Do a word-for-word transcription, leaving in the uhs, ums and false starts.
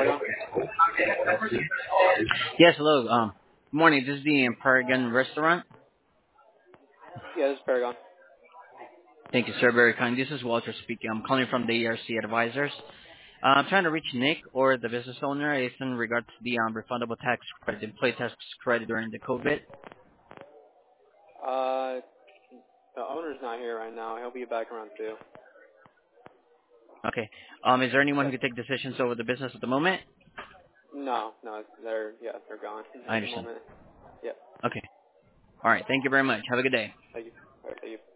Paragon? Yes, hello. Um, good morning. This is the Paragon Restaurant. Yeah, this is Paragon. Thank you, sir. Very kind. This is Walter speaking. I'm calling from the E R C Advisors. Uh, I'm trying to reach Nick or the business owner. It's in regards to the um, refundable tax credit, employee tax credit during the COVID. Uh, the owner's not here right now. He'll be back around two. Okay. Um, is there anyone who Yep. can take decisions over the business at the moment? No, no, they're, yeah, they're gone I at the understand. moment. Yep. Okay. All right. Thank you very much. Have a good day. Thank you. All right, thank you.